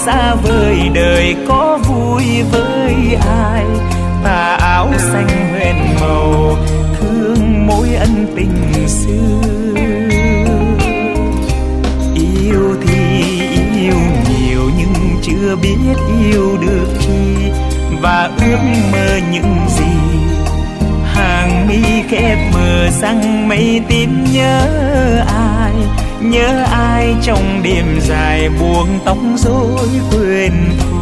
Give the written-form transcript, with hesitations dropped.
xa vời đời có vui với ai. Tà áo xanh hoen màu thương mối ân tình xưa. Yêu thì yêu nhiều nhưng chưa biết yêu được chi, và ước mơ những gì. Hàng mi khép mờ răng mây tin nhớ ai trong đêm dài buông tóc rối quên.